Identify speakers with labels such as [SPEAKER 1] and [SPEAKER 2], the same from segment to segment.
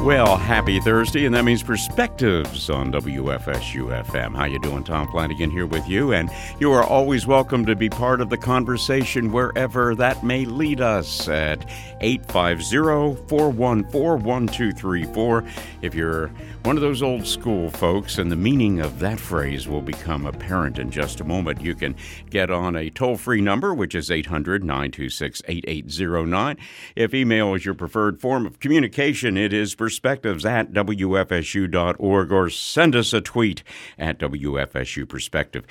[SPEAKER 1] Well, happy Thursday, and that means Perspectives on WFSU-FM. How you doing? Tom Flanagan here with you, and you are always welcome to be part of the conversation wherever that may lead us at 850-414-1234. If you're one of those old school folks, and the meaning of that phrase will become apparent in just a moment, you can get on a toll-free number, which is 800-926-8809. If email is your preferred form of communication, it is perspectives@wfsu.org, or send us a tweet at WFSU Perspective.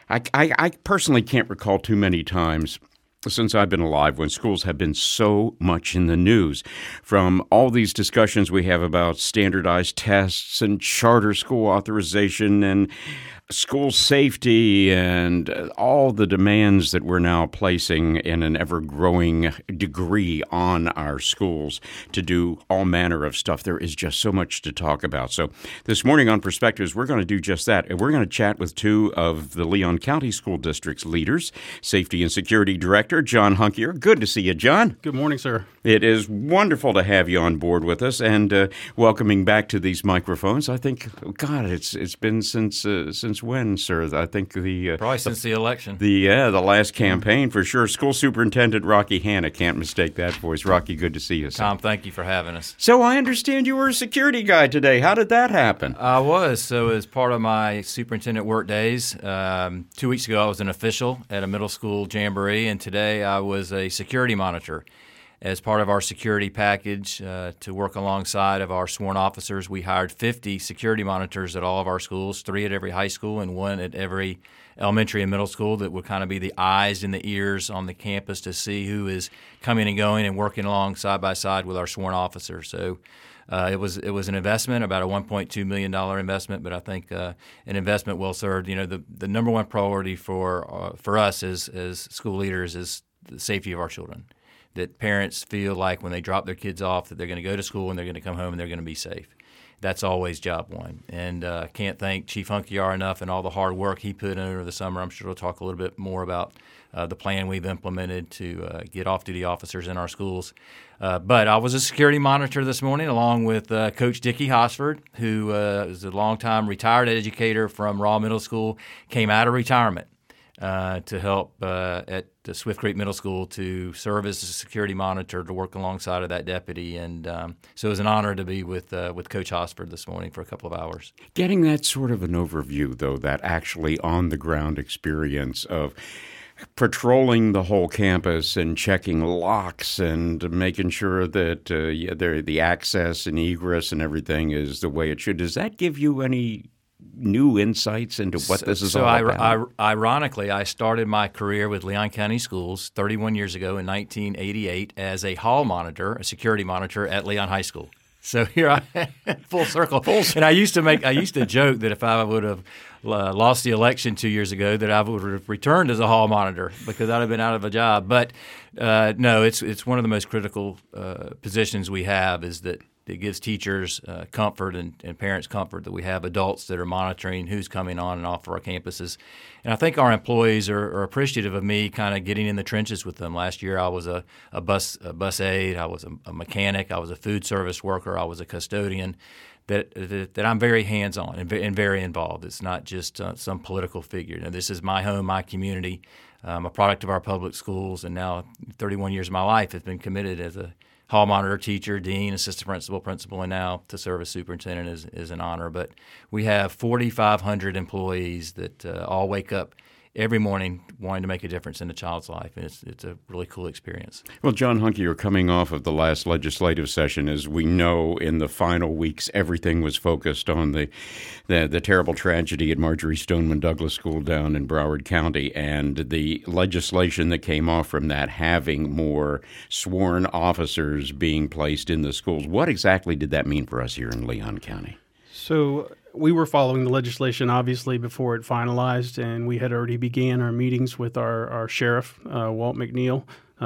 [SPEAKER 1] I personally can't recall too many times since I've been alive when schools have been so much in the news. From all these discussions we have about standardized tests and charter school authorization and school safety and all the demands that we're now placing in an ever-growing degree on our schools to do all manner of stuff. There is just so much to talk about. So this morning on Perspectives, we're going to do just that. And we're going to chat with two of the Leon County School District's leaders, Safety and Security Director John Hunkier. Good to see you, John.
[SPEAKER 2] Good morning, sir.
[SPEAKER 1] It is wonderful to have you on board with us and welcoming back to these microphones. I think, God, it's been since when, sir? I think
[SPEAKER 3] probably since the election.
[SPEAKER 1] The last campaign for sure. School Superintendent Rocky Hanna, can't mistake that voice. Rocky, good to see you, sir.
[SPEAKER 3] Tom, thank you for having us.
[SPEAKER 1] So I understand you were a security guy today. How did that happen?
[SPEAKER 3] I was. So as part of my superintendent work days, 2 weeks ago I was an official at a middle school jamboree, and today I was a security monitor. As part of our security package to work alongside of our sworn officers, we hired 50 security monitors at all of our schools, 3 at every high school and 1 at every elementary and middle school, that would kind of be the eyes and the ears on the campus to see who is coming and going and working along side by side with our sworn officers. So it was an investment, about a $1.2 million investment, but I think an investment well served. You know, the number one priority for us as school leaders is the safety of our children. That parents feel like when they drop their kids off that they're going to go to school and they're going to come home and they're going to be safe. That's always job one. And can't thank Chief Hunkier enough and all the hard work he put in over the summer. I'm sure we'll talk a little bit more about the plan we've implemented to get off-duty officers in our schools. But I was a security monitor this morning along with Coach Dickie Hosford, who is a longtime retired educator from Raw Middle School, came out of retirement to help at Swift Creek Middle School to serve as a security monitor to work alongside of that deputy. And so it was an honor to be with Coach Hosford this morning for a couple of hours.
[SPEAKER 1] Getting that sort of an overview, though, that actually on-the-ground experience of patrolling the whole campus and checking locks and making sure that the access and egress and everything is the way it should. Does that give you any new insights into what this is all about?
[SPEAKER 3] Ironically, I started my career with Leon County Schools 31 years ago in 1988 as a hall monitor, a security monitor at Leon High School. So here I am, full circle. And I used to joke that if I would have lost the election 2 years ago, that I would have returned as a hall monitor because I'd have been out of a job. But no, it's one of the most critical positions we have, is that it gives teachers comfort and parents comfort that we have adults that are monitoring who's coming on and off of our campuses. And I think our employees are appreciative of me kind of getting in the trenches with them. Last year I was a bus aide, I was a mechanic, I was a food service worker, I was a custodian, that I'm very hands-on and very involved. It's not just some political figure. Now, this is my home, my community. I'm a product of our public schools, and now 31 years of my life has been committed as a hall monitor, teacher, dean, assistant principal, and now to serve as superintendent is an honor. But we have 4,500 employees that all wake up every morning wanting to make a difference in a child's life, and it's a really cool experience.
[SPEAKER 1] Well, John Hunke, you're coming off of the last legislative session. As we know, in the final weeks, everything was focused on the terrible tragedy at Marjorie Stoneman Douglas School down in Broward County, and the legislation that came off from that, having more sworn officers being placed in the schools. What exactly did that mean for us here in Leon County?
[SPEAKER 2] So we were following the legislation, obviously, before it finalized, and we had already began our meetings with our sheriff, Walt McNeil,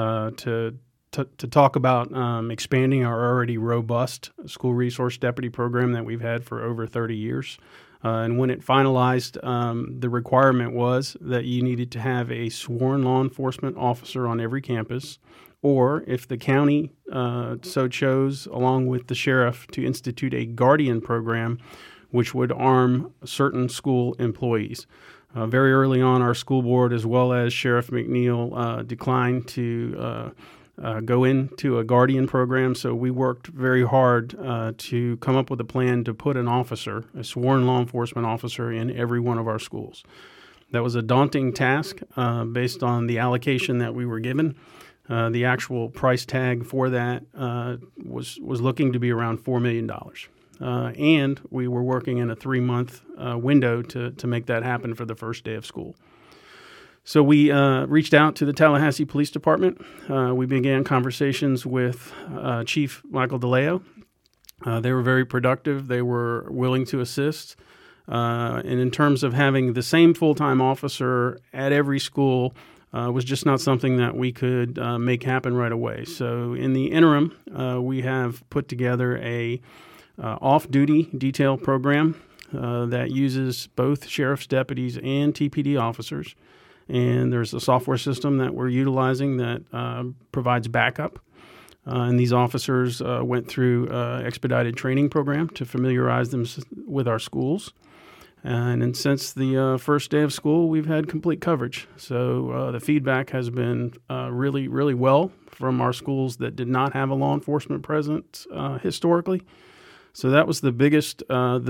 [SPEAKER 2] to talk about expanding our already robust school resource deputy program that we've had for over 30 years. And when it finalized, the requirement was that you needed to have a sworn law enforcement officer on every campus, or if the county so chose, along with the sheriff, to institute a guardian program, which would arm certain school employees. Very early on, our school board, as well as Sheriff McNeil, declined to go into a guardian program, so we worked very hard to come up with a plan to put an officer, a sworn law enforcement officer, in every one of our schools. That was a daunting task based on the allocation that we were given. The actual price tag for that was looking to be around $4 million. And we were working in a 3-month window to make that happen for the first day of school. So we reached out to the Tallahassee Police Department. We began conversations with Chief Michael DeLeo. They were very productive. They were willing to assist. And in terms of having the same full-time officer at every school was just not something that we could make happen right away. So in the interim, we have put together a off-duty detail program that uses both sheriff's deputies and TPD officers. And there's a software system that we're utilizing that provides backup. And these officers went through an expedited training program to familiarize them with our schools. And since the first day of school, we've had complete coverage. So the feedback has been really, really well from our schools that did not have a law enforcement presence historically. So that was the biggest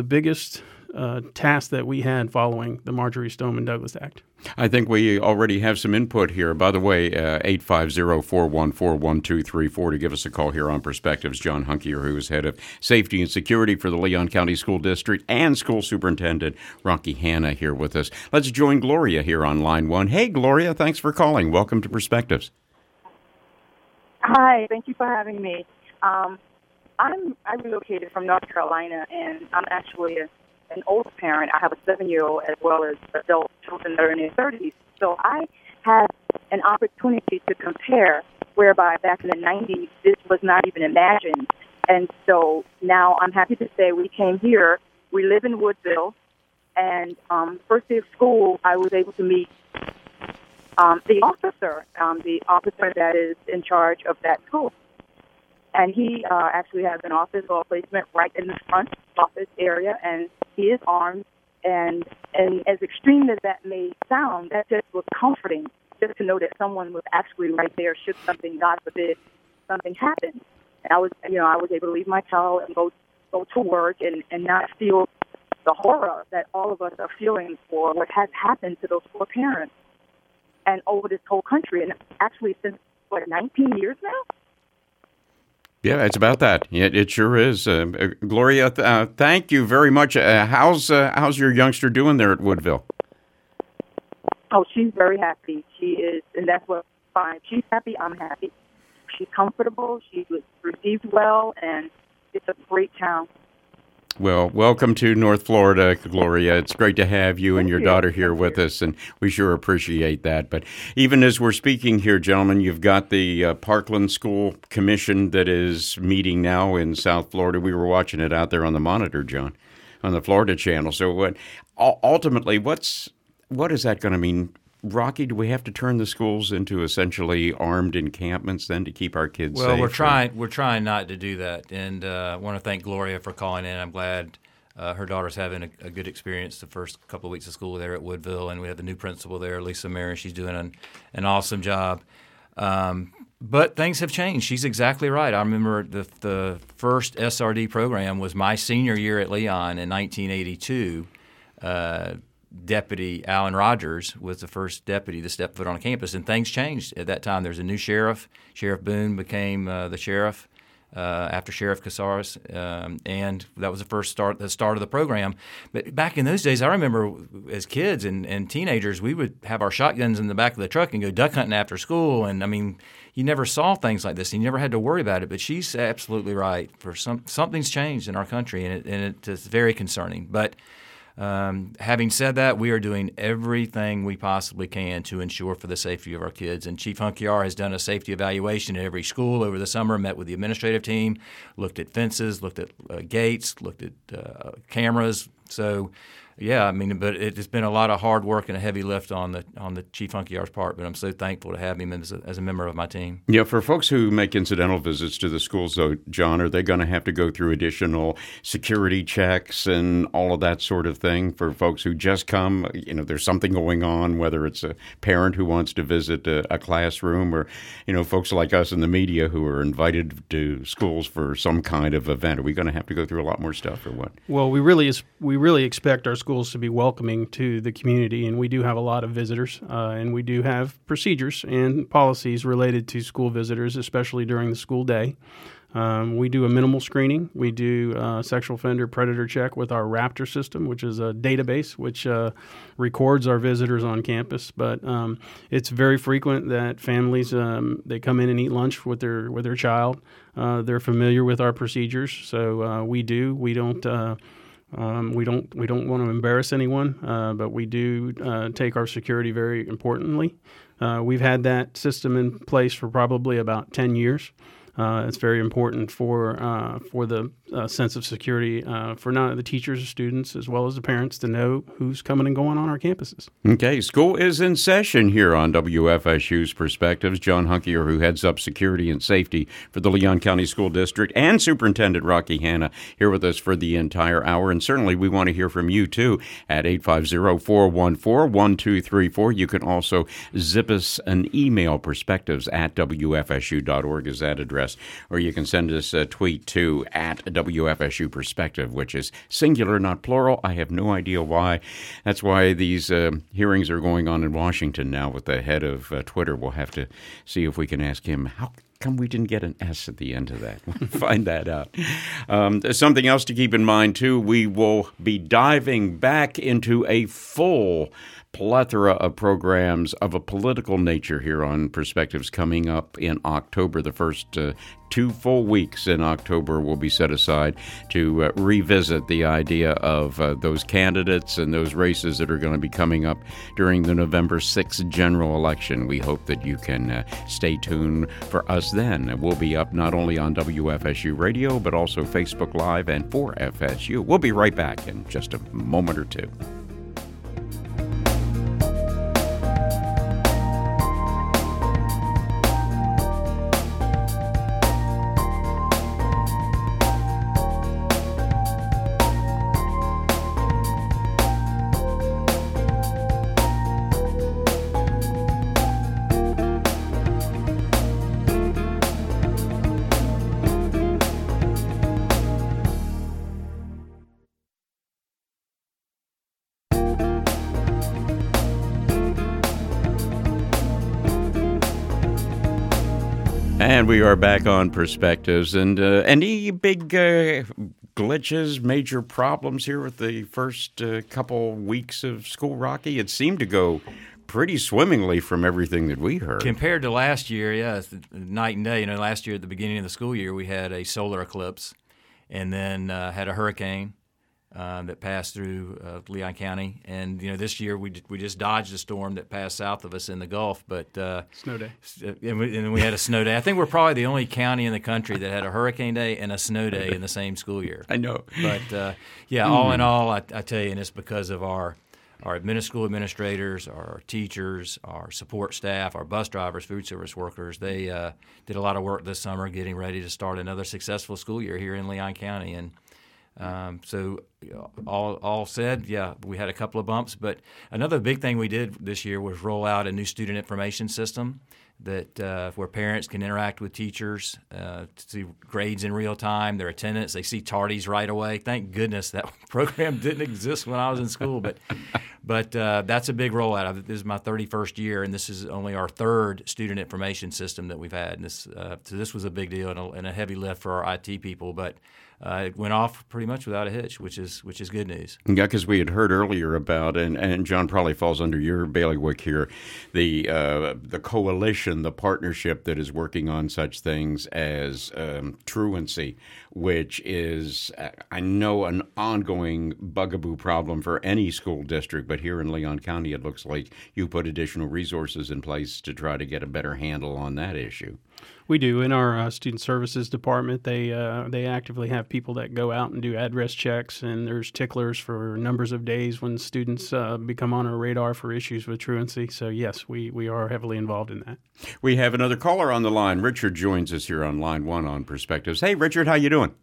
[SPEAKER 2] task that we had following the Marjory Stoneman Douglas Act.
[SPEAKER 1] I think we already have some input here. By the way, 850-414-1234 to give us a call here on Perspectives. John Hunkier, who is head of safety and security for the Leon County School District, and School Superintendent Rocky Hanna here with us. Let's join Gloria here on line one. Hey, Gloria, thanks for calling. Welcome to Perspectives.
[SPEAKER 4] Hi, thank you for having me. I relocated from North Carolina, and I'm actually an older parent. I have a 7-year-old as well as adult children that are in their 30s. So I had an opportunity to compare, whereby back in the 90s, this was not even imagined. And so now I'm happy to say we came here. We live in Woodville. And first day of school, I was able to meet the officer that is in charge of that school. And he actually has an office or placement right in the front office area, and he is armed. And as extreme as that may sound, that just was comforting, just to know that someone was actually right there should something, God forbid, something happen. And I was able to leave my child and go to work and not feel the horror that all of us are feeling for what has happened to those poor parents and over this whole country. And actually since, 19 years now?
[SPEAKER 1] Yeah, it's about that. It sure is. Gloria, thank you very much. How's your youngster doing there at Woodville?
[SPEAKER 4] Oh, she's very happy. She is, and that's what's fine. She's happy, I'm happy. She's comfortable, she was received well, and it's a great town.
[SPEAKER 1] Well, welcome to North Florida, Gloria. It's great to have you and your daughter here with us, and we sure appreciate that. But even as we're speaking here, gentlemen, you've got the Parkland School Commission that is meeting now in South Florida. We were watching it out there on the monitor, John, on the Florida channel. So ultimately, what is that going to mean? Rocky, do we have to turn the schools into essentially armed encampments then to keep our kids safe?
[SPEAKER 3] Well, we're trying not to do that, and I want to thank Gloria for calling in. I'm glad her daughter's having a good experience the first couple of weeks of school there at Woodville, and we have the new principal there, Lisa Mary. She's doing an awesome job. But things have changed. She's exactly right. I remember the first SRD program was my senior year at Leon in 1982. Deputy Alan Rogers was the first deputy to step foot on campus, and things changed at that time. There's a new sheriff. Sheriff Boone became the sheriff after Sheriff Casares, and that was the start of the program. But back in those days, I remember as kids and teenagers, we would have our shotguns in the back of the truck and go duck hunting after school. And I mean, you never saw things like this. You never had to worry about it. But she's absolutely right. Something's changed in our country, and it's very concerning. But having said that, we are doing everything we possibly can to ensure for the safety of our kids. And Chief Hunkiar has done a safety evaluation at every school over the summer, met with the administrative team, looked at fences, looked at gates, looked at cameras. So Yeah, I mean, but it's been a lot of hard work and a heavy lift on the Chief Hunkyard's part. But I'm so thankful to have him as a member of my team.
[SPEAKER 1] Yeah, for folks who make incidental visits to the schools, though, John, are they going to have to go through additional security checks and all of that sort of thing? For folks who just come, there's something going on, whether it's a parent who wants to visit a classroom, or folks like us in the media who are invited to schools for some kind of event. Are we going to have to go through a lot more stuff, or what?
[SPEAKER 2] Well, we really expect our schools to be welcoming to the community, and we do have a lot of visitors, and we do have procedures and policies related to school visitors, especially during the school day. We do a minimal screening. We do a sexual offender predator check with our Raptor system, which is a database which records our visitors on campus. But it's very frequent that families they come in and eat lunch with their child. They're familiar with our procedures, so we don't want to embarrass anyone, but we do take our security very importantly. We've had that system in place for probably about 10 years. It's very important for the sense of security for not the teachers and students as well as the parents to know who's coming and going on our campuses.
[SPEAKER 1] Okay, school is in session here on WFSU's Perspectives. John Hunkyer, who heads up security and safety for the Leon County School District, and Superintendent Rocky Hanna here with us for the entire hour. And certainly we want to hear from you, too, at 850-414-1234. You can also zip us an email, perspectives@wfsu.org is that address. Or you can send us a tweet to @WFSU Perspective, which is singular, not plural. I have no idea why. That's why these hearings are going on in Washington now with the head of Twitter. We'll have to see if we can ask him, how come we didn't get an S at the end of that? We'll find that out. There's something else to keep in mind, too. We will be diving back into a full plethora of programs of a political nature here on Perspectives coming up in October. The first 2 full weeks in October will be set aside to revisit the idea of those candidates and those races that are going to be coming up during the November 6th general election. We hope that you can stay tuned for us then. We'll be up not only on WFSU Radio, but also Facebook Live and 4FSU. We'll be right back in just a moment or two. And we are back on Perspectives. And any big glitches, major problems here with the first couple weeks of school, Rocky? It seemed to go pretty swimmingly from everything that we heard.
[SPEAKER 3] Compared to last year, yeah, it's night and day. Last year at the beginning of the school year, we had a solar eclipse and then had a hurricane that passed through Leon County. And, this year we just dodged a storm that passed south of us in the Gulf. But
[SPEAKER 2] snow day.
[SPEAKER 3] And then we had a snow day. I think we're probably the only county in the country that had a hurricane day and a snow day in the same school year.
[SPEAKER 1] I know.
[SPEAKER 3] But, all in all, I tell you, and it's because of our school administrators, our teachers, our support staff, our bus drivers, food service workers. They did a lot of work this summer getting ready to start another successful school year here in Leon County. And so all said, yeah, we had a couple of bumps. But another big thing we did this year was roll out a new student information system that where parents can interact with teachers, to see grades in real time, their attendance. They see tardies right away. Thank goodness that program didn't exist when I was in school. But that's a big rollout. This is my 31st year, and this is only our third student information system that we've had. And so this was a big deal and a heavy lift for our IT people. But it went off pretty much without a hitch, which is good news.
[SPEAKER 1] Yeah, because we had heard earlier about, and John probably falls under your bailiwick here, the coalition, the partnership that is working on such things as truancy, which is, I know, an ongoing bugaboo problem for any school district, but here in Leon County, it looks like you put additional resources in place to try to get a better handle on that issue.
[SPEAKER 2] We do. In our student services department, they actively have people that go out and do address checks, and there's ticklers for numbers of days when students become on our radar for issues with truancy. So, yes, we are heavily involved in that.
[SPEAKER 1] We have another caller on the line. Richard joins us here on Line 1 on Perspectives. Hey, Richard, how you doing?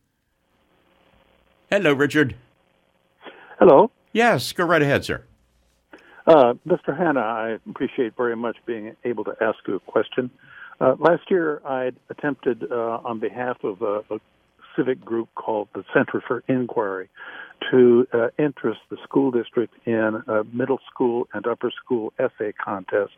[SPEAKER 1] Hello, Richard.
[SPEAKER 5] Hello.
[SPEAKER 1] Yes, go right ahead, sir.
[SPEAKER 5] Mr. Hanna, I appreciate very much being able to ask you a question. Last year, I attempted, on behalf of a civic group called the Center for Inquiry, to interest the school district in a middle school and upper school essay contest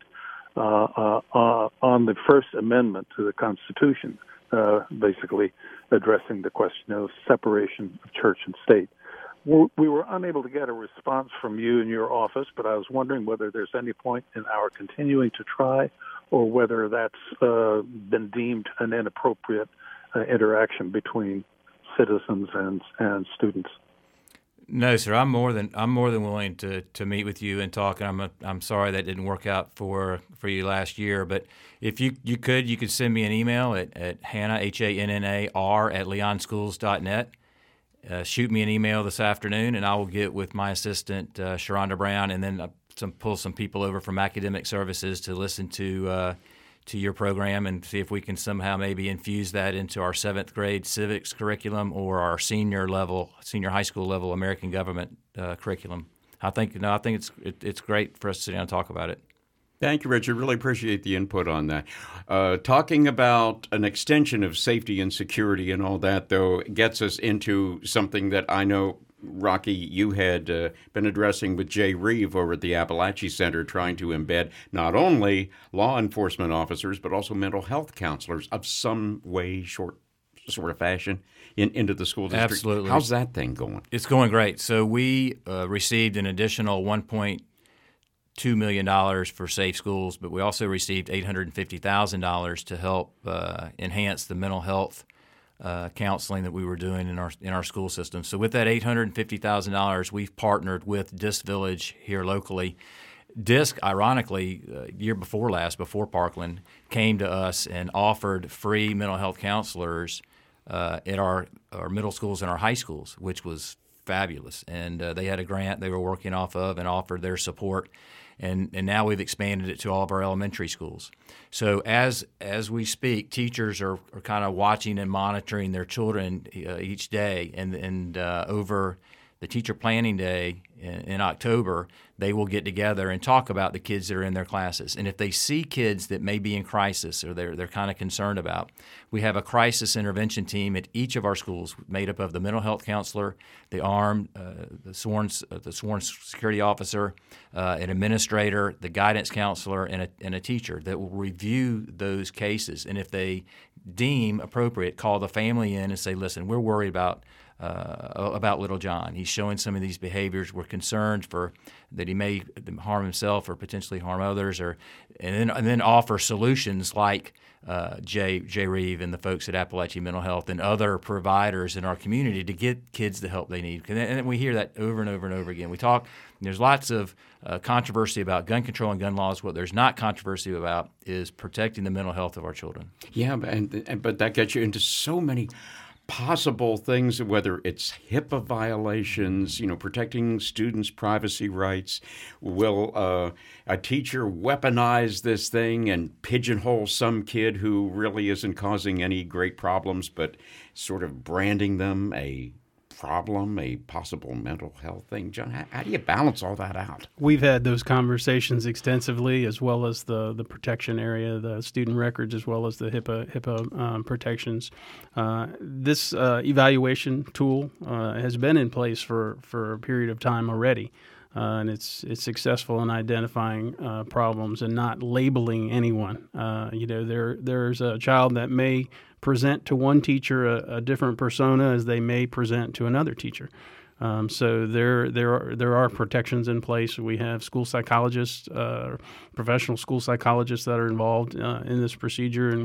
[SPEAKER 5] on the First Amendment to the Constitution, basically addressing the question of separation of church and state. We were unable to get a response from you in your office, but I was wondering whether there's any point in our continuing to try, or whether that's been deemed an inappropriate interaction between citizens and students.
[SPEAKER 3] No, sir. I'm more than willing to meet with you and talk. And I'm sorry that didn't work out for you last year. But if you could send me an email at Hannar, HANNAR @leonschools.net. Shoot me an email this afternoon, and I will get with my assistant, Sharonda Brown, and then pull some people over from academic services to listen to your program and see if we can somehow maybe infuse that into our 7th grade civics curriculum or our senior high school level American government curriculum. I think it's great for us to sit down and talk about it.
[SPEAKER 1] Thank you, Richard. Really appreciate the input on that. Talking about an extension of safety and security and all that, though, gets us into something that I know, Rocky, you had been addressing with Jay Reeve over at the Appalachie Center, trying to embed not only law enforcement officers, but also mental health counselors of some way, sort of fashion into the school district.
[SPEAKER 3] Absolutely.
[SPEAKER 1] How's that thing going?
[SPEAKER 3] It's going great. So we received an additional $1.2 million for Safe Schools, but we also received $850,000 to help enhance the mental health counseling that we were doing in our school system. So with that $850,000, we've partnered with Disc Village here locally. Disc, ironically, year before last, before Parkland, came to us and offered free mental health counselors at our middle schools and our high schools, which was fabulous. And they had a grant they were working off of and offered their support. And now we've expanded it to all of our elementary schools. So as we speak, teachers are kind of watching and monitoring their children each day. And over the teacher planning day in October, they will get together and talk about the kids that are in their classes. And if they see kids that may be in crisis or they're kind of concerned about, we have a crisis intervention team at each of our schools made up of the mental health counselor, the armed, the sworn security officer, an administrator, the guidance counselor, and a teacher that will review those cases. And if they deem appropriate, call the family in and say, listen, we're worried about little John. He's showing some of these behaviors. We're concerned that he may harm himself or potentially harm others, and then offer solutions like Jay Reeve and the folks at Appalachie Mental Health and other providers in our community to get kids the help they need. And we hear that over and over and over again. We talk. There's lots of controversy about gun control and gun laws. What there's not controversy about is protecting the mental health of our children.
[SPEAKER 1] Yeah, but that gets you into so many possible things, whether it's HIPAA violations, protecting students' privacy rights. Will a teacher weaponize this thing and pigeonhole some kid who really isn't causing any great problems, but sort of branding them a problem, a possible mental health thing? John, how do you balance all that out?
[SPEAKER 2] We've had those conversations extensively, as well as the protection area, the student records, as well as the HIPAA protections. This evaluation tool has been in place for a period of time already. And it's successful in identifying problems and not labeling anyone. There's a child that may present to one teacher a different persona as they may present to another teacher. So there are protections in place. We have school psychologists, professional school psychologists that are involved in this procedure, and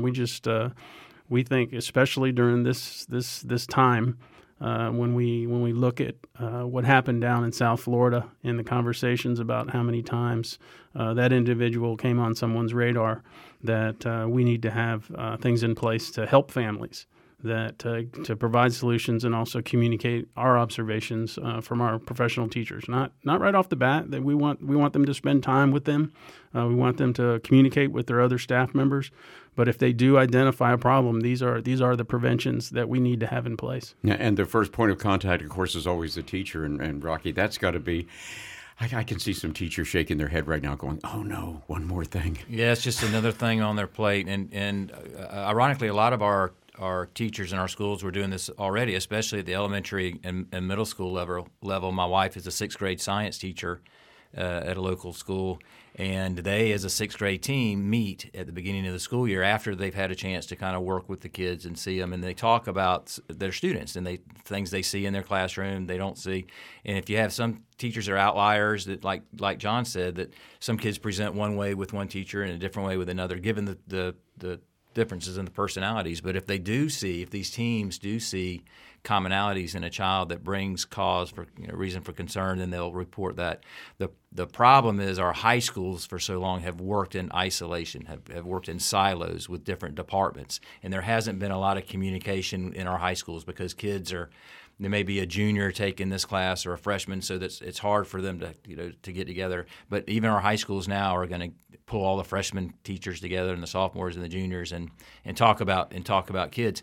[SPEAKER 2] we think, especially during this time. When we look at what happened down in South Florida in the conversations about how many times that individual came on someone's radar, that we need to have things in place to help families, that to provide solutions and also communicate our observations from our professional teachers. Not right off the bat. That we want them to spend time with them. We want them to communicate with their other staff members. But if they do identify a problem, these are the preventions that we need to have in place.
[SPEAKER 1] Yeah, and the first point of contact, of course, is always the teacher. And Rocky, that's got to be. I can see some teachers shaking their head right now, going, "Oh no, one more thing."
[SPEAKER 3] Yeah, it's just another thing on their plate. And ironically, a lot of our teachers in our schools were doing this already, especially at the elementary and middle school level. My wife is a sixth grade science teacher at a local school, and they, as a sixth grade team, meet at the beginning of the school year after they've had a chance to kind of work with the kids and see them, and they talk about their students and things they see in their classroom they don't see. And if you have some teachers that are outliers, that like John said, that some kids present one way with one teacher and a different way with another, given the differences in the personalities. But if these teams do see commonalities in a child that brings cause for reason for concern, then they'll report that. The problem is our high schools for so long have worked in isolation, have worked in silos with different departments, and there hasn't been a lot of communication in our high schools because kids are. There may be a junior taking this class or a freshman, so that it's hard for them to get together. But even our high schools now are going to pull all the freshman teachers together and the sophomores and the juniors and talk about kids.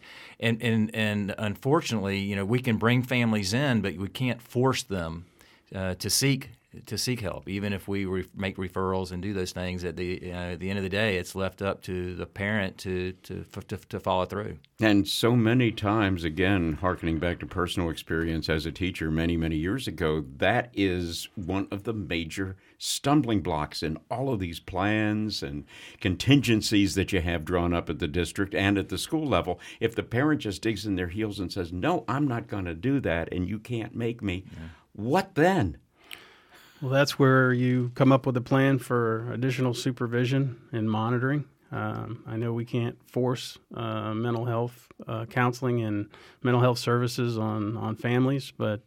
[SPEAKER 3] And unfortunately, we can bring families in, but we can't force them to seek help. Even if we make referrals and do those things, at the end of the day, it's left up to the parent to follow through.
[SPEAKER 1] And so many times, again, hearkening back to personal experience as a teacher many, many years ago, that is one of the major stumbling blocks in all of these plans and contingencies that you have drawn up at the district and at the school level. If the parent just digs in their heels and says, "No, I'm not going to do that, and you can't make me," what then?
[SPEAKER 2] Well, that's where you come up with a plan for additional supervision and monitoring. I know we can't force mental health counseling and mental health services on families, but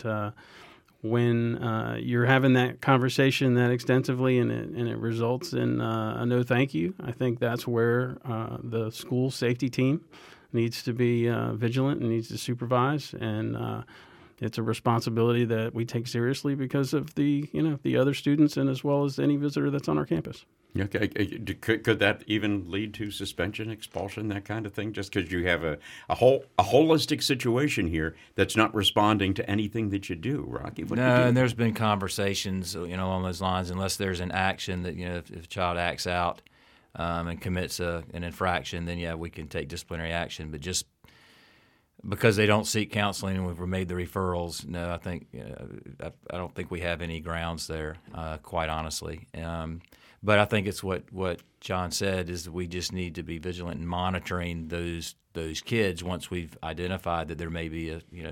[SPEAKER 2] when you're having that conversation that extensively and it results in a no thank you, I think that's where the school safety team needs to be vigilant and needs to supervise, and it's a responsibility that we take seriously because of the other students and as well as any visitor that's on our campus.
[SPEAKER 1] Okay. Could that even lead to suspension, expulsion, that kind of thing? Just because you have a holistic situation here that's not responding to anything that you do, Rocky? No,
[SPEAKER 3] and there's been conversations, along those lines. Unless there's an action that if a child acts out and commits an infraction, then we can take disciplinary action. But just because they don't seek counseling and we've made the referrals, no, I think I don't think we have any grounds there, quite honestly. But I think it's what John said is that we just need to be vigilant in monitoring those kids once we've identified that there may be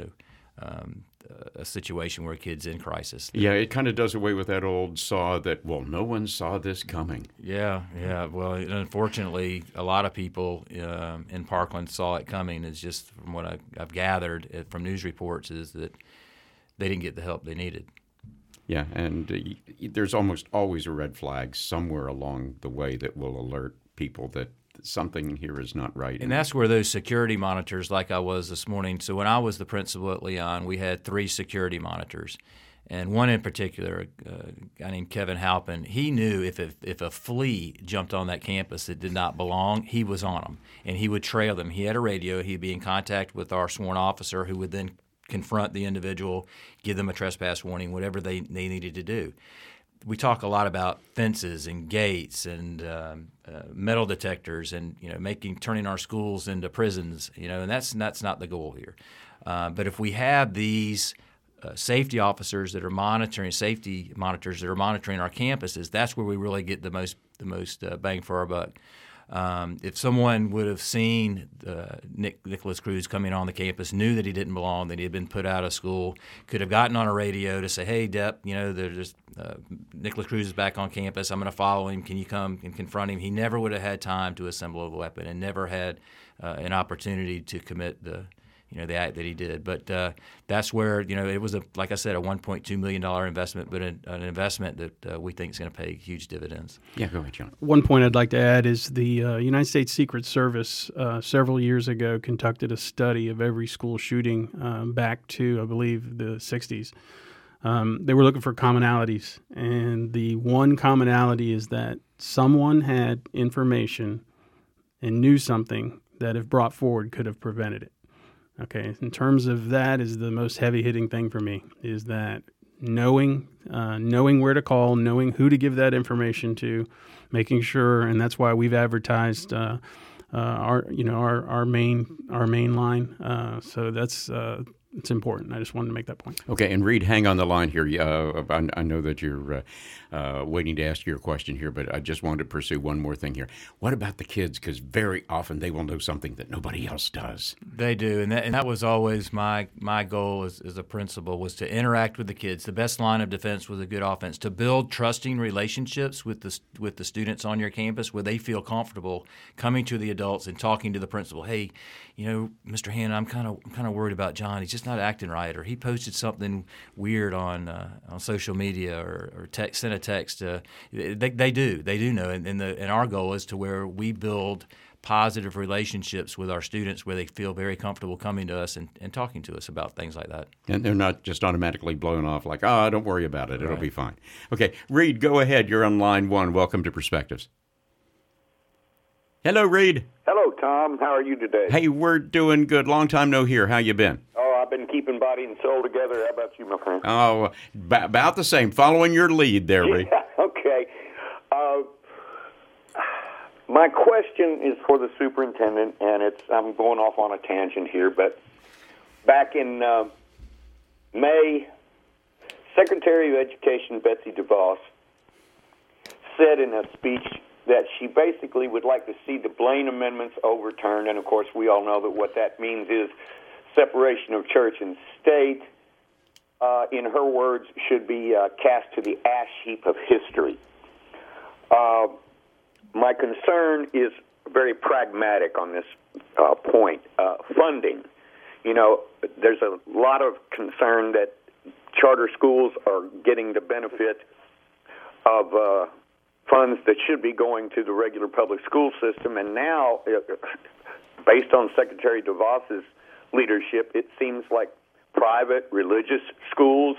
[SPEAKER 3] a situation where a kid's in crisis.
[SPEAKER 1] Yeah, it kind of does away with that old saw that, well, no one saw this coming.
[SPEAKER 3] Yeah. Well, unfortunately, a lot of people in Parkland saw it coming. It's just from what I've gathered from news reports is that they didn't get the help they needed.
[SPEAKER 1] Yeah, and there's almost always a red flag somewhere along the way that will alert people that something here is not right.
[SPEAKER 3] And that's where those security monitors, like I was this morning. So when I was the principal at Leon, we had 3 security monitors. And one in particular, a guy named Kevin Halpin, he knew if a flea jumped on that campus that did not belong, he was on them. And he would trail them. He had a radio. He'd be in contact with our sworn officer who would then confront the individual, give them a trespass warning, whatever they needed to do. We talk a lot about fences and gates and metal detectors and turning our schools into prisons. And that's not the goal here. But if we have these safety officers that are monitoring, safety monitors that are monitoring our campuses, that's where we really get the most bang for our buck. If someone would have seen Nicholas Cruz coming on the campus, knew that he didn't belong, that he had been put out of school, could have gotten on a radio to say, "Hey, Dep, there's Nicholas Cruz is back on campus. I'm going to follow him. Can you come and confront him?" He never would have had time to assemble a weapon and never had an opportunity to commit the the act that he did. But that's where it was like I said, a $1.2 million investment, but an investment that we think is going to pay huge dividends.
[SPEAKER 1] Yeah, go ahead, John.
[SPEAKER 2] One point I'd like to add is the United States Secret Service several years ago conducted a study of every school shooting back to, I believe, the 60s. They were looking for commonalities, and the one commonality is that someone had information and knew something that, if brought forward, could have prevented it. Okay, in terms of that is the most heavy-hitting thing for me, is that knowing where to call, knowing who to give that information to, making sure, and that's why we've advertised our main line. So that's it's important. I just wanted to make that point.
[SPEAKER 1] Okay, and Reed, hang on the line here. I know that you're waiting to ask your question here, but I just wanted to pursue one more thing here. What about the kids? Because very often they will know something that nobody else does.
[SPEAKER 3] They do, and that was always my goal as a principal, was to interact with the kids. The best line of defense was a good offense. To build trusting relationships with the students on your campus, where they feel comfortable coming to the adults and talking to the principal. Hey, Mr. Hannon, I'm kind of worried about John. He's just not acting right, or he posted something weird on social media, or sent a text. They do know, and our goal is to where we build positive relationships with our students, where they feel very comfortable coming to us and talking to us about things like that.
[SPEAKER 1] And they're not just automatically blown off like, don't worry about it, it'll be fine. Okay, Reed, go ahead. You're on line one. Welcome to Perspectives. Hello, Reed.
[SPEAKER 6] Hello, Tom. How are you today?
[SPEAKER 1] Hey, we're doing good. Long time no hear. How you been?
[SPEAKER 6] Oh, I've been keeping body and soul together. How about you, my friend?
[SPEAKER 1] Oh, about the same. Following your lead there, Reed.
[SPEAKER 6] Yeah, okay. My question is for the superintendent, and I'm going off on a tangent here, but back in May, Secretary of Education Betsy DeVos said in a speech that she basically would like to see the Blaine amendments overturned, and of course we all know that what that means is separation of church and state, in her words, should be cast to the ash heap of history. My concern is very pragmatic on this point. Funding. There's a lot of concern that charter schools are getting the benefit of funds that should be going to the regular public school system, and now, based on Secretary DeVos's leadership, it seems like private religious schools,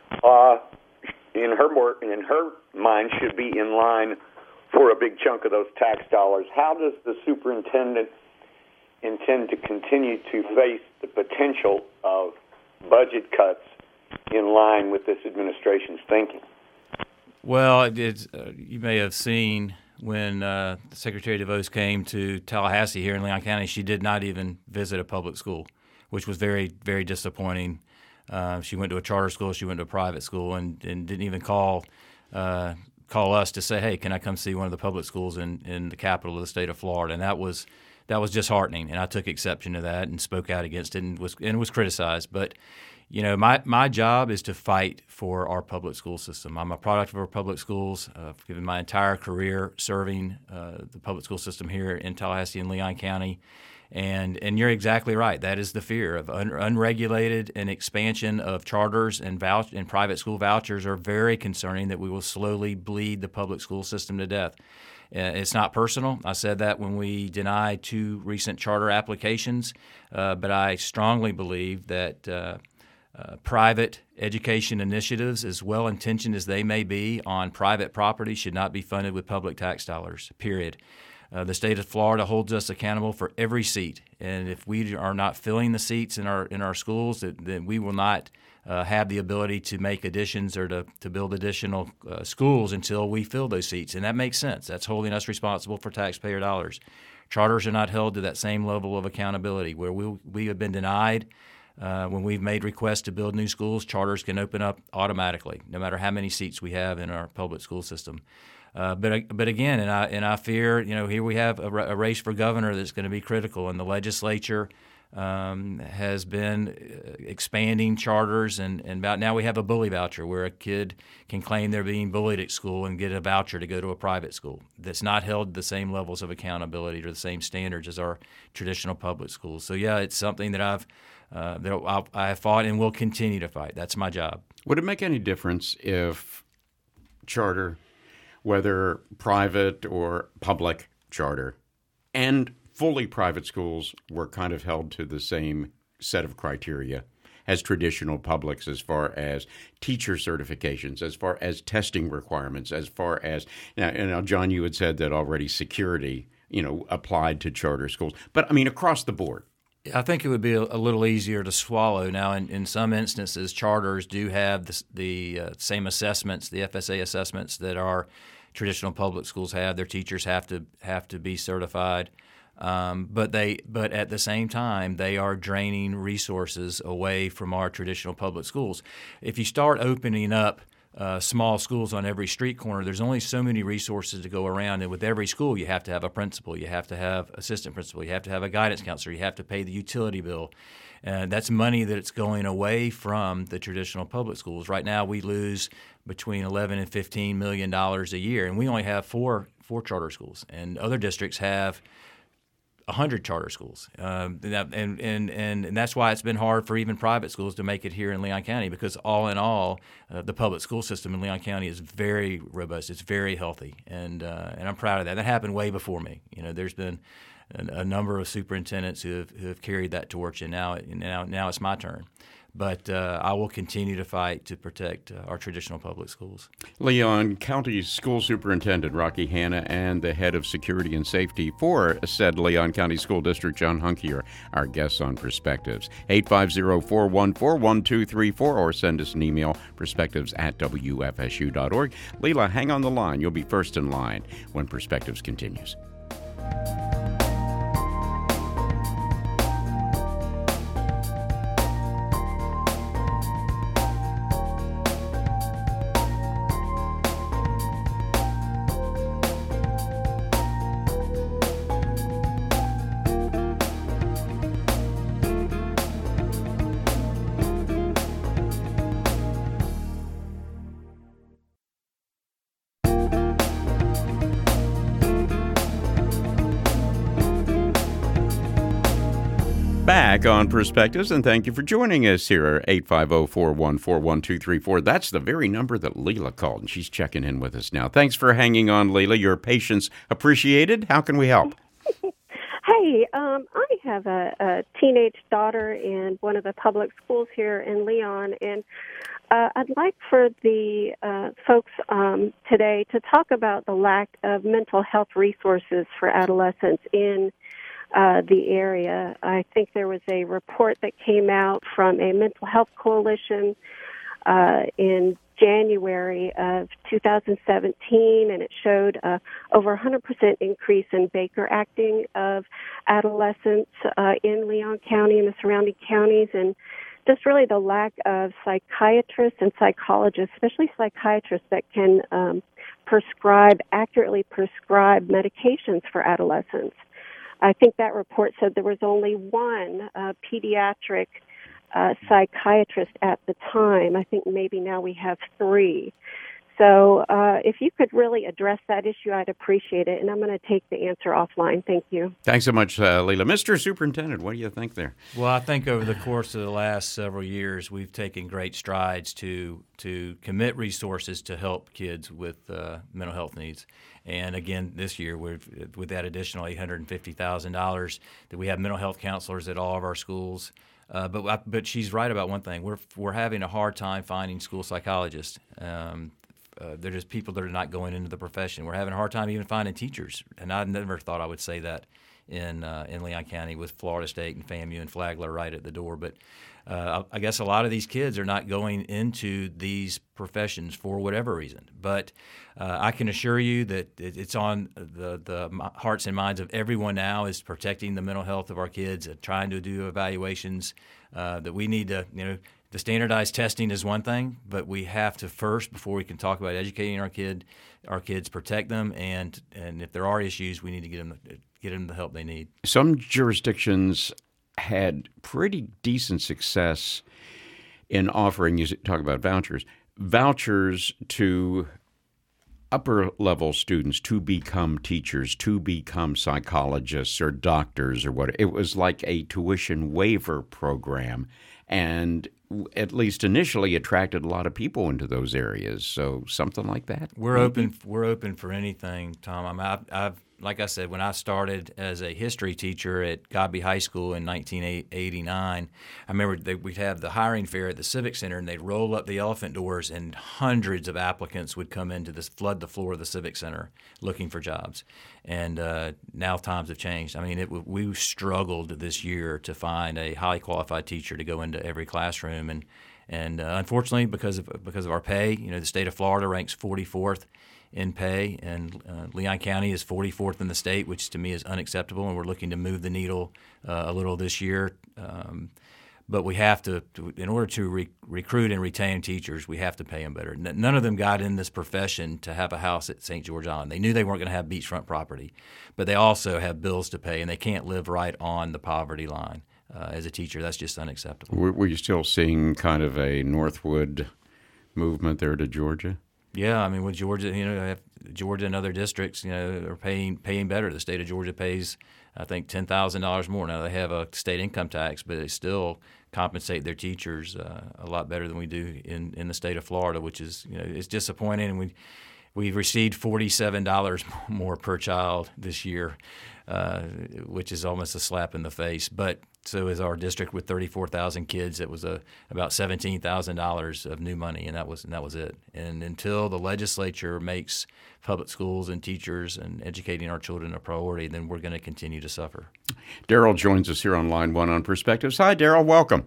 [SPEAKER 6] in her mind, should be in line for a big chunk of those tax dollars. How does the superintendent intend to continue to face the potential of budget cuts in line with this administration's thinking?
[SPEAKER 3] Well, you may have seen when Secretary DeVos came to Tallahassee here in Leon County, she did not even visit a public school, which was very, very disappointing. She went to a charter school, she went to a private school, and didn't even call us to say, hey, can I come see one of the public schools in the capital of the state of Florida? And that was disheartening, and I took exception to that and spoke out against it and was criticized. But my job is to fight for our public school system. I'm a product of our public schools. I've given my entire career serving the public school system here in Tallahassee and Leon County. And you're exactly right. That is the fear of unregulated and expansion of charters and private school vouchers are very concerning, that we will slowly bleed the public school system to death. It's not personal. I said that when we denied 2 recent charter applications, but I strongly believe that private education initiatives, as well-intentioned as they may be on private property, should not be funded with public tax dollars, period. The state of Florida holds us accountable for every seat, and if we are not filling the seats in our schools, then we will not have the ability to make additions or to build additional schools until we fill those seats, and that makes sense. That's holding us responsible for taxpayer dollars. Charters are not held to that same level of accountability. Where we have been denied when we've made requests to build new schools, charters can open up automatically, no matter how many seats we have in our public school system. But again, and I fear, here we have a race for governor that's going to be critical, and the legislature has been expanding charters, and about now we have a bully voucher where a kid can claim they're being bullied at school and get a voucher to go to a private school that's not held to the same levels of accountability or the same standards as our traditional public schools. So yeah, it's something that I have fought and will continue to fight. That's my job.
[SPEAKER 1] Would it make any difference if charter, whether private or public charter, and fully private schools were kind of held to the same set of criteria as traditional publics as far as teacher certifications, as far as testing requirements, as far as now, John, you had said that already security, applied to charter schools, but I mean across the board.
[SPEAKER 3] I think it would be a little easier to swallow. Now, in some instances, charters do have the same assessments, the FSA assessments that our traditional public schools have. Their teachers have to be certified. But at the same time, they are draining resources away from our traditional public schools. If you start opening up small schools on every street corner, there's only so many resources to go around. And with every school, you have to have a principal, you have to have assistant principal, you have to have a guidance counselor, you have to pay the utility bill. That's money that's going away from the traditional public schools. Right now, we lose between $11 and $15 million a year, and we only have four charter schools, and other districts have 100 charter schools, and that's why it's been hard for even private schools to make it here in Leon County, because all in all, the public school system in Leon County is very robust. It's very healthy, and I'm proud of that. That happened way before me. There's been a number of superintendents who have carried that torch, and now it's my turn. But I will continue to fight to protect our traditional public schools.
[SPEAKER 1] Leon County School Superintendent Rocky Hanna and the head of security and safety for said Leon County School District, John Hunke, are our guests on Perspectives. 850-414-1234 or send us an email, perspectives@wfsu.org. Leila, hang on the line. You'll be first in line when Perspectives continues. Back on Perspectives, and thank you for joining us here at 850-414-1234. That's the very number that Leila called, and she's checking in with us now. Thanks for hanging on, Leila. Your patience appreciated. How can we help?
[SPEAKER 7] Hey, I have a teenage daughter in one of the public schools here in Leon, and I'd like for the folks today to talk about the lack of mental health resources for adolescents in the area. I think there was a report that came out from a mental health coalition in January of 2017, and it showed over 100% increase in Baker acting of adolescents in Leon County and the surrounding counties, and just really the lack of psychiatrists and psychologists, especially psychiatrists that can accurately prescribe medications for adolescents. I think that report said there was only one pediatric psychiatrist at the time. I think maybe now we have 3. So if you could really address that issue, I'd appreciate it. And I'm going to take the answer offline. Thank you.
[SPEAKER 1] Thanks so much, Leila. Mr. Superintendent, what do you think there?
[SPEAKER 3] Well, I think over the course of the last several years, we've taken great strides to commit resources to help kids with mental health needs. And again, this year, with that additional $850,000, that we have mental health counselors at all of our schools. But she's right about one thing. We're having a hard time finding school psychologists. They're just people that are not going into the profession. We're having a hard time even finding teachers, and I never thought I would say that in Leon County with Florida State and FAMU and Flagler right at the door. But I guess a lot of these kids are not going into these professions for whatever reason. But I can assure you that it's on the hearts and minds of everyone now is protecting the mental health of our kids, trying to do evaluations that we need to, the standardized testing is one thing, but we have to first, before we can talk about educating our kids, protect them, and if there are issues, we need to get them the help they need.
[SPEAKER 1] Some jurisdictions had pretty decent success in offering, you talk about vouchers to upper level students to become teachers, to become psychologists or doctors or what. It was like a tuition waiver program, and at least initially attracted a lot of people into those areas. So something like that.
[SPEAKER 3] We're open for anything, Tom. I've like I said, when I started as a history teacher at Godby High School in 1989, I remember we'd have the hiring fair at the Civic Center, and they'd roll up the elephant doors, and hundreds of applicants would come in to flood the floor of the Civic Center looking for jobs. And now times have changed. I mean, we struggled this year to find a highly qualified teacher to go into every classroom, and unfortunately, because of our pay, the state of Florida ranks 44th in pay, and Leon County is 44th in the state, which to me is unacceptable, and we're looking to move the needle a little this year. But we have to in order to recruit and retain teachers, we have to pay them better. None of them got in this profession to have a house at St. George Island. They knew they weren't going to have beachfront property, but they also have bills to pay, and they can't live right on the poverty line. As a teacher, that's just unacceptable.
[SPEAKER 1] Were you still seeing kind of a Northwood movement there to Georgia?
[SPEAKER 3] Yeah, I mean, with Georgia, Georgia and other districts, are paying better. The state of Georgia pays, I think, $10,000 more. Now they have a state income tax, but they still compensate their teachers a lot better than we do in the state of Florida, which is, it's disappointing. And we've received $47 more per child this year, which is almost a slap in the face. But so is our district with 34,000 kids. It was about $17,000 of new money, and that was it. And until the legislature makes public schools and teachers and educating our children a priority, then we're going to continue to suffer.
[SPEAKER 1] Daryl joins us here on Line 1 on Perspectives. Hi, Daryl. Welcome.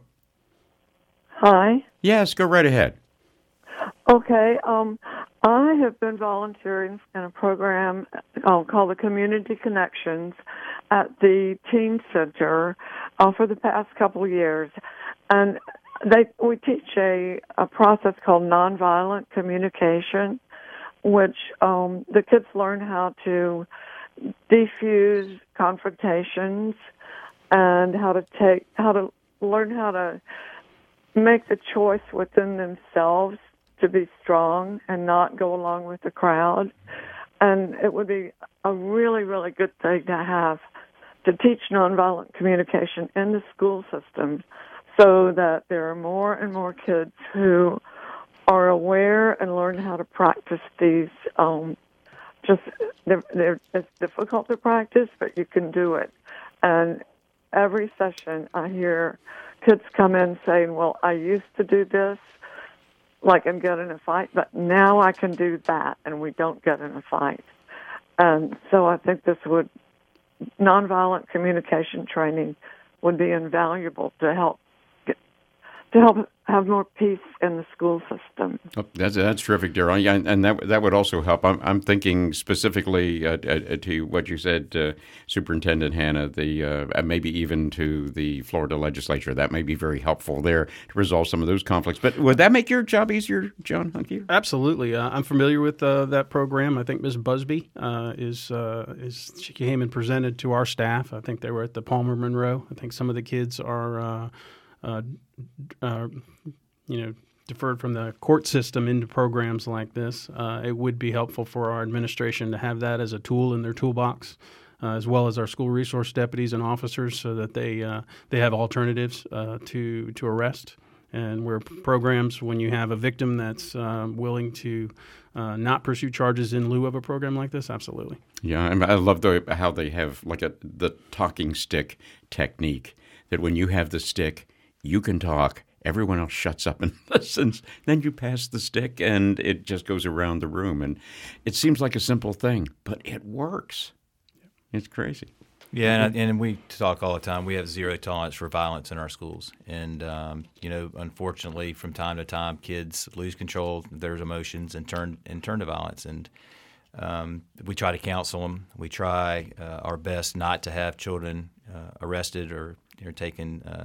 [SPEAKER 8] Hi.
[SPEAKER 1] Yes, go right ahead.
[SPEAKER 8] Okay. I have been volunteering in a program called the Community Connections at the Teen Center for the past couple of years. And we teach a process called nonviolent communication, which the kids learn how to defuse confrontations and how to learn how to make the choice within themselves to be strong and not go along with the crowd. And it would be a really, really good thing to teach nonviolent communication in the school system so that there are more and more kids who are aware and learn how to practice these. It's difficult to practice, but you can do it. And every session I hear kids come in saying, well, I used to do this, like and get in a fight, but now I can do that, and we don't get in a fight. And so I think nonviolent communication training would be invaluable to help have more peace in the school system.
[SPEAKER 1] Oh, that's terrific, Daryl, and that would also help. I'm thinking specifically to what you said, Superintendent Hanna, maybe even to the Florida legislature. That may be very helpful there to resolve some of those conflicts. But would that make your job easier, John Hunke?
[SPEAKER 2] Absolutely. I'm familiar with that program. I think Ms. Busby she came and presented to our staff. I think they were at the Palmer Monroe. I think some of the kids are deferred from the court system into programs like this. It would be helpful for our administration to have that as a tool in their toolbox, as well as our school resource deputies and officers, so that they have alternatives to arrest. And where programs, when you have a victim that's willing to not pursue charges in lieu of a program like this, absolutely.
[SPEAKER 1] Yeah, I love how they have the talking stick technique, that when you have the stick, you can talk, everyone else shuts up and listens. Then you pass the stick, and it just goes around the room. And it seems like a simple thing, but it works. It's crazy.
[SPEAKER 3] Yeah, and we talk all the time. We have zero tolerance for violence in our schools. And, unfortunately, from time to time, kids lose control of their emotions and turn to violence. And we try to counsel them. We try our best not to have children arrested or taken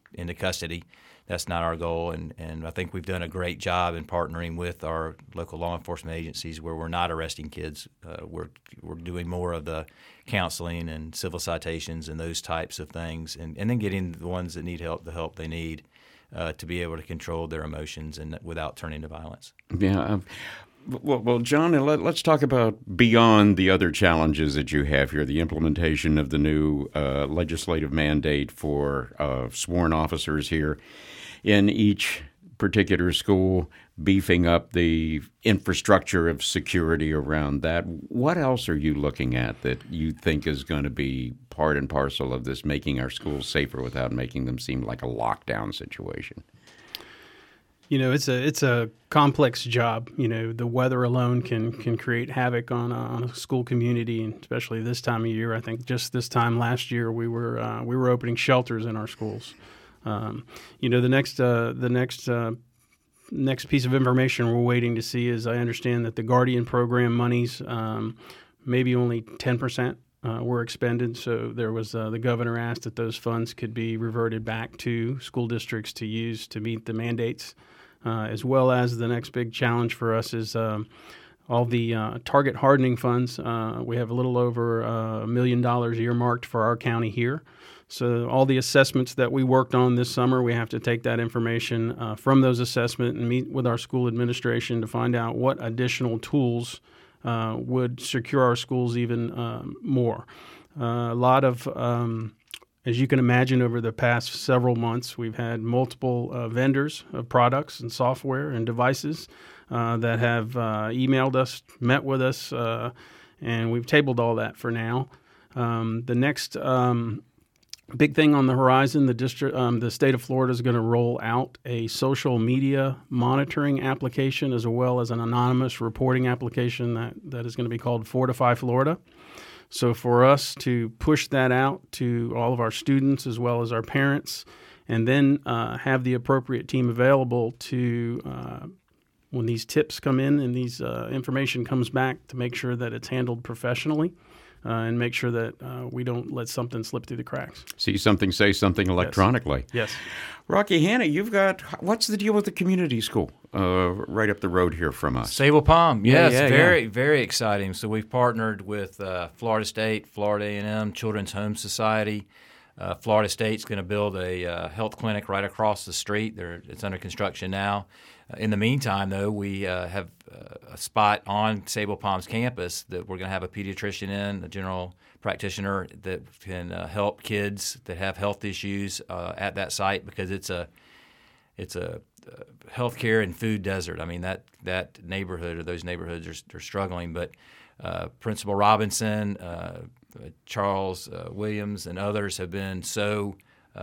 [SPEAKER 3] into custody. That's not our goal, and I think we've done a great job in partnering with our local law enforcement agencies where we're not arresting kids. We're doing more of the counseling and civil citations and those types of things, and then getting the ones that need help the help they need to be able to control their emotions and without turning to violence.
[SPEAKER 1] Yeah. Well, John, let's talk about beyond the other challenges that you have here, the implementation of the new legislative mandate for sworn officers here in each particular school, beefing up the infrastructure of security around that. What else are you looking at that you think is going to be part and parcel of this, making our schools safer without making them seem like a lockdown situation?
[SPEAKER 2] You know, it's a complex job. You know, the weather alone can create havoc on a school community, and especially this time of year. I think just this time last year we were opening shelters in our schools. You know, the next piece of information we're waiting to see is I understand that the Guardian program monies, maybe only 10% were expended. So there was the governor asked that those funds could be reverted back to school districts to use to meet the mandates, as well as the next big challenge for us is all the target hardening funds. We have a little over $1 million earmarked for our county here. So all the assessments that we worked on this summer, we have to take that information from those assessments and meet with our school administration to find out what additional tools would secure our schools even more. A lot of, as you can imagine, over the past several months, we've had multiple vendors of products and software and devices that have emailed us, met with us, and we've tabled all that for now. The next big thing on the horizon, the state of Florida is going to roll out a social media monitoring application as well as an anonymous reporting application that is going to be called Fortify Florida. So for us to push that out to all of our students as well as our parents, and then have the appropriate team available to, when these tips come in and these information comes back, to make sure that it's handled professionally. And make sure that we don't let something slip through the cracks.
[SPEAKER 1] See something, say something electronically.
[SPEAKER 2] Yes.
[SPEAKER 1] Rocky Hanna, what's the deal with the community school right up the road here from us?
[SPEAKER 3] Sable Palm, yes, very exciting. So we've partnered with Florida State, Florida A&M, Children's Home Society. Florida State's going to build a health clinic right across the street. It's under construction now. In the meantime, though, we have a spot on Sable Palm's campus that we're going to have a pediatrician in, a general practitioner that can help kids that have health issues at that site, because it's a healthcare and food desert. I mean, that neighborhood or those neighborhoods are struggling. But Principal Robinson, Charles Williams, and others have been so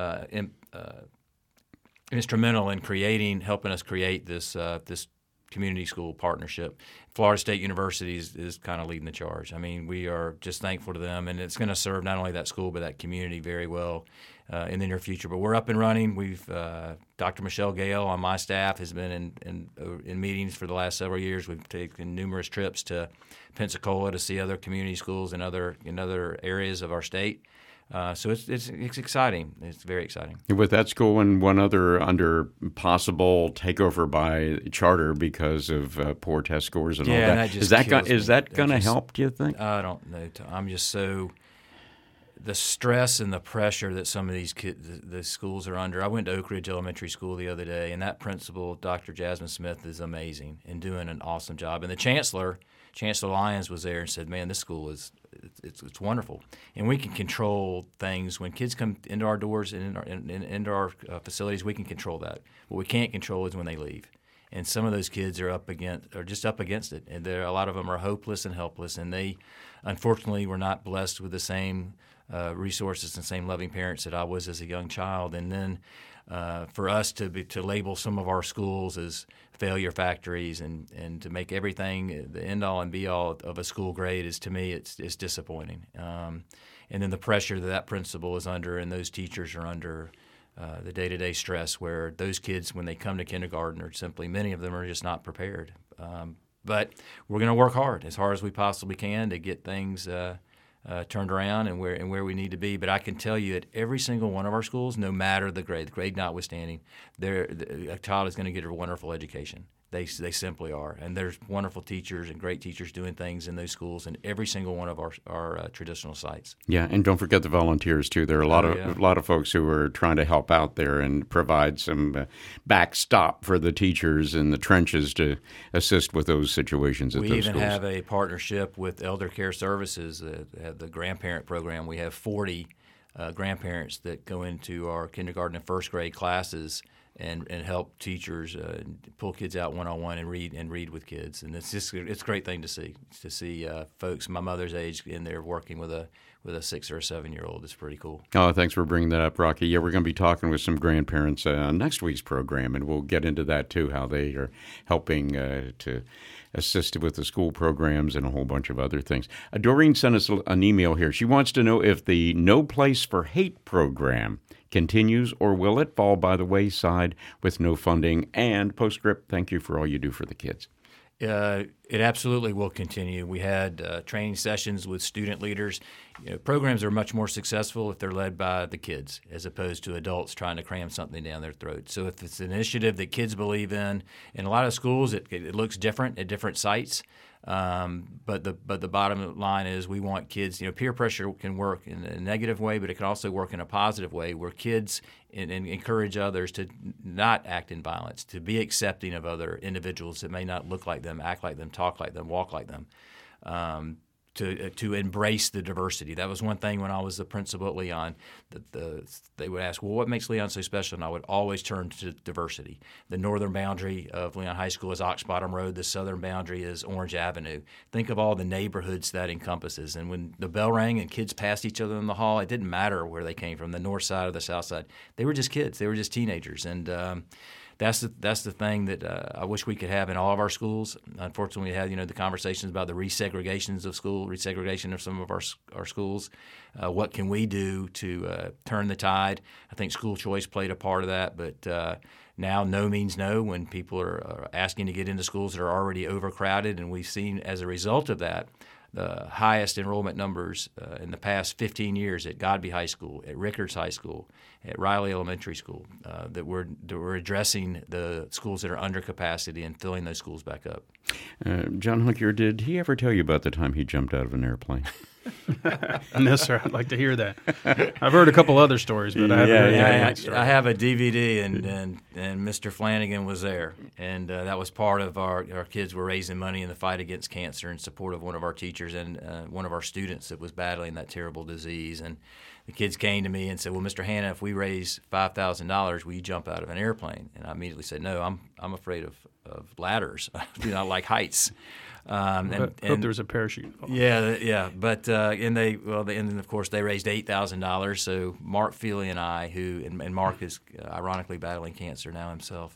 [SPEAKER 3] instrumental in helping us create this community school partnership. Florida State University is kind of leading the charge. I mean, we are just thankful to them, and it's going to serve not only that school but that community very well in the near future. But we're up and running. We've Dr. Michelle Gale on my staff has been in meetings for the last several years. We've taken numerous trips to Pensacola to see other community schools in other areas of our state. So it's exciting. It's very exciting.
[SPEAKER 1] With that school and one other under possible takeover by charter because of poor test scores and all that. Is that going to help, do you think?
[SPEAKER 3] I don't know. I'm just so the stress and the pressure that some of these the schools are under. I went to Oak Ridge Elementary School the other day, and that principal, Dr. Jasmine Smith, is amazing and doing an awesome job. And the Chancellor Lyons, was there and said, "Man, this school it's wonderful, and we can control things when kids come into our doors and into our facilities. We can control that. What we can't control is when they leave." And some of those kids are just up against it, and a lot of them are hopeless and helpless, and they, unfortunately, were not blessed with the same resources and same loving parents that I was as a young child. And then for us to label some of our schools as failure factories and to make everything the end all and be all of a school grade is, to me, it's disappointing. And then the pressure that principal is under and those teachers are under, the day-to-day stress where those kids, when they come to kindergarten, are simply, many of them are just not prepared. But we're going to work hard as we possibly can to get things turned around and where we need to be. But I can tell you at every single one of our schools, no matter the grade notwithstanding, a child is going to get a wonderful education. They simply are. And there's wonderful teachers and great teachers doing things in those schools in every single one of our traditional sites.
[SPEAKER 1] Yeah, and don't forget the volunteers, too. There are a lot of folks who are trying to help out there and provide some backstop for the teachers in the trenches to assist with those situations at those schools. We even
[SPEAKER 3] have a partnership with Elder Care Services, the grandparent program. We have 40 grandparents that go into our kindergarten and first grade classes and help teachers pull kids out one-on-one and read with kids. And it's a great thing to see folks my mother's age in there working with a 6 or a 7-year-old. It's pretty cool.
[SPEAKER 1] Oh, thanks for bringing that up, Rocky. Yeah, we're going to be talking with some grandparents on next week's program, and we'll get into that too, how they are helping to assist with the school programs and a whole bunch of other things. Doreen sent us an email here. She wants to know if the No Place for Hate program continues, or will it fall by the wayside with no funding? And postscript, thank you for all you do for the kids.
[SPEAKER 3] It absolutely will continue. We had training sessions with student leaders. Programs are much more successful if they're led by the kids as opposed to adults trying to cram something down their throat. So if it's an initiative that kids believe in a lot of schools, it looks different at different sites. But the bottom line is we want kids. Peer pressure can work in a negative way, but it can also work in a positive way where kids and encourage others to not act in violence, to be accepting of other individuals that may not look like them, act like them, talk like them, walk like them. To embrace the diversity. That was one thing when I was the principal at Leon. They would ask, well, what makes Leon so special? And I would always turn to diversity. The northern boundary of Leon High School is Ox Bottom Road. The southern boundary is Orange Avenue. Think of all the neighborhoods that encompasses. And when the bell rang and kids passed each other in the hall, it didn't matter where they came from, the north side or the south side. They were just kids. They were just teenagers. And that's the thing that I wish we could have in all of our schools. Unfortunately, we had the conversations about the resegregation of some of our schools. What can we do to turn the tide? I think school choice played a part of that, but now no means no when people are asking to get into schools that are already overcrowded, and we've seen as a result of that the highest enrollment numbers in the past 15 years at Godby High School, at Rickards High School, at Riley Elementary School, that we're addressing the schools that are under capacity and filling those schools back up.
[SPEAKER 1] John Hunkier, did he ever tell you about the time he jumped out of an airplane?
[SPEAKER 2] No, sir. I'd like to hear that. I've heard a couple other stories, but I haven't heard that story.
[SPEAKER 3] I have a DVD, and Mr. Flanagan was there, and that was part of our kids were raising money in the fight against cancer in support of one of our teachers and one of our students that was battling that terrible disease. And the kids came to me and said, "Well, Mr. Hanna, if we raise $5,000, will you jump out of an airplane?" And I immediately said, "No, I'm afraid of ladders. I do not like heights."
[SPEAKER 2] I hope there was a parachute involved.
[SPEAKER 3] Yeah. But and then of course they raised $8,000. So Mark Feely and I, and Mark is ironically battling cancer now himself,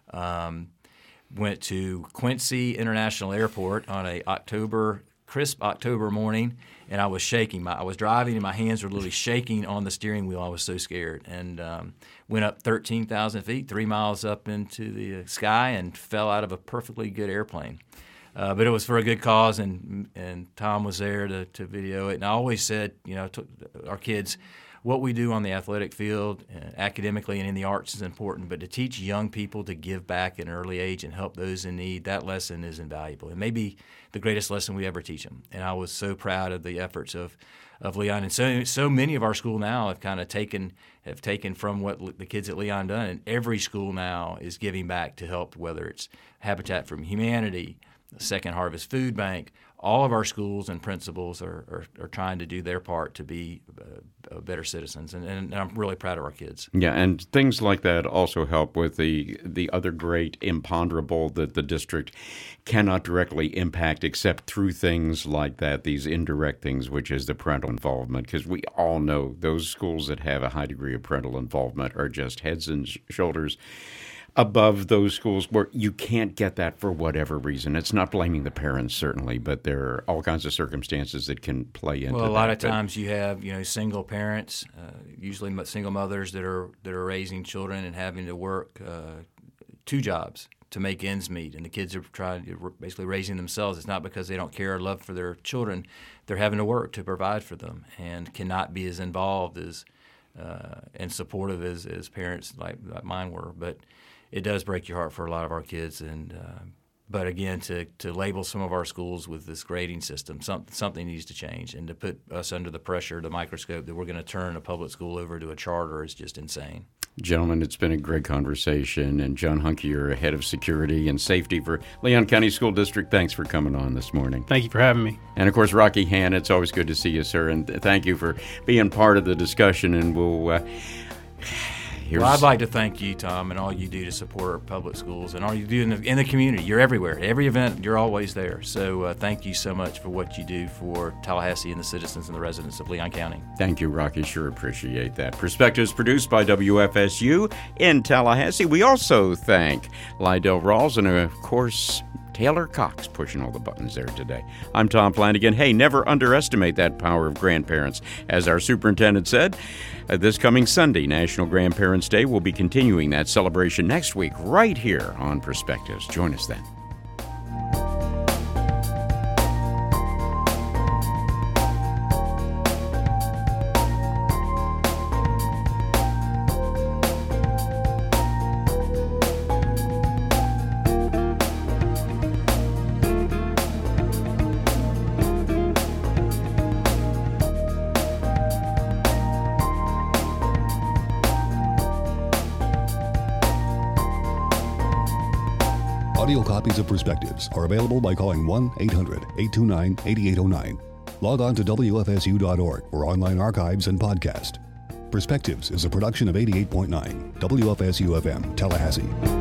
[SPEAKER 3] went to Quincy International Airport on a crisp October morning, and I was shaking. I was driving, and my hands were literally shaking on the steering wheel. I was so scared, and went up 13,000 feet, 3 miles up into the sky, and fell out of a perfectly good airplane. But it was for a good cause, and Tom was there to video it. And I always said, to our kids, what we do on the athletic field, academically and in the arts is important, but to teach young people to give back at an early age and help those in need, that lesson is invaluable. It may be the greatest lesson we ever teach them. And I was so proud of the efforts of Leon. And so many of our school now have kind of taken from what the kids at Leon done, and every school now is giving back to help, whether it's Habitat for Humanity, Second Harvest Food Bank. All of our schools and principals are trying to do their part to be better citizens, and I'm really proud of our kids.
[SPEAKER 1] Yeah, and things like that also help with the other great imponderable that the district cannot directly impact except through things like that, these indirect things, which is the parental involvement, because we all know those schools that have a high degree of parental involvement are just heads and shoulders above those schools where you can't get that for whatever reason. It's not blaming the parents, certainly, but there are all kinds of circumstances that can play into that.
[SPEAKER 3] Well, a lot of times you have, single parents, usually single mothers that are raising children and having to work 2 jobs to make ends meet, and the kids are basically raising themselves. It's not because they don't care or love for their children. They're having to work to provide for them and cannot be as involved as and supportive as parents like mine were. But it does break your heart for a lot of our kids. And but again, to label some of our schools with this grading system, something needs to change. And to put us under the pressure, the microscope, that we're going to turn a public school over to a charter is just insane.
[SPEAKER 1] Gentlemen, it's been a great conversation. And John Hunke, you're head of security and safety for Leon County School District. Thanks for coming on this morning.
[SPEAKER 2] Thank you for having me.
[SPEAKER 1] And, of course, Rocky Han, it's always good to see you, sir. And thank you for being part of the discussion. And we'll...
[SPEAKER 3] Well, I'd like to thank you, Tom, and all you do to support our public schools and all you do in the community. You're everywhere. Every event, you're always there. So thank you so much for what you do for Tallahassee and the citizens and the residents of Leon County.
[SPEAKER 1] Thank you, Rocky. Sure appreciate that. Perspectives produced by WFSU in Tallahassee. We also thank Lydell Rawls and, of course, Taylor Cox pushing all the buttons there today. I'm Tom Flanagan. Hey, never underestimate that power of grandparents. As our superintendent said, this coming Sunday, National Grandparents Day, we'll be continuing that celebration next week right here on Perspectives. Join us then.
[SPEAKER 9] Audio copies of Perspectives are available by calling 1-800-829-8809. Log on to WFSU.org for online archives and podcast. Perspectives is a production of 88.9 WFSU FM, Tallahassee.